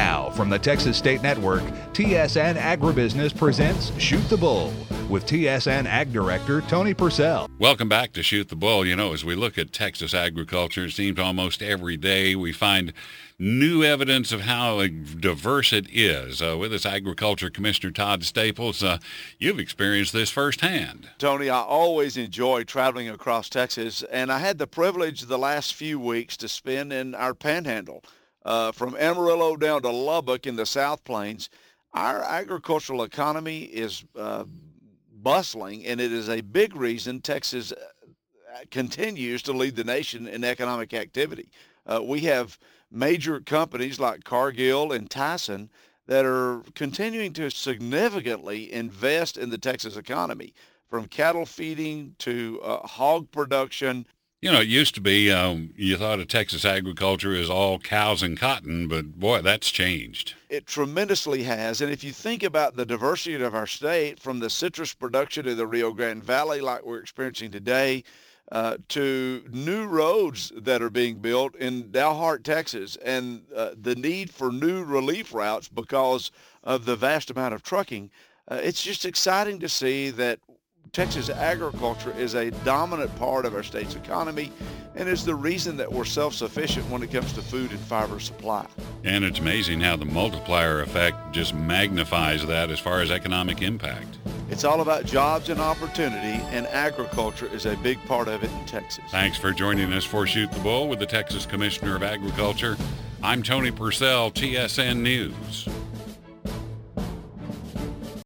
Now, from the Texas State Network, TSN Agribusiness presents Shoot the Bull with TSN Ag Director Tony Purcell. Welcome back to Shoot the Bull. You know, as we look at Texas agriculture, it seems almost every day we find new evidence of how diverse it is. With us, Agriculture Commissioner Todd Staples. You've experienced this firsthand. Tony, I always enjoy traveling across Texas, and I had the privilege the last few weeks to spend in our Panhandle. From Amarillo down to Lubbock in the South Plains. Our agricultural economy is bustling, and it is a big reason Texas continues to lead the nation in economic activity. We have major companies like Cargill and Tyson that are continuing to significantly invest in the Texas economy, from cattle feeding to hog production. You know, it used to be you thought of Texas agriculture as all cows and cotton, but boy, that's changed. It tremendously has. And if you think about the diversity of our state, from the citrus production in the Rio Grande Valley like we're experiencing today, to new roads that are being built in Dalhart, Texas, and the need for new relief routes because of the vast amount of trucking, it's just exciting to see that Texas agriculture is a dominant part of our state's economy and is the reason that we're self-sufficient when it comes to food and fiber supply. And it's amazing how the multiplier effect just magnifies that as far as economic impact. It's all about jobs and opportunity, and agriculture is a big part of it in Texas. Thanks for joining us for Shoot the Bull with the Texas Commissioner of Agriculture. I'm Tony Purcell, TSN News.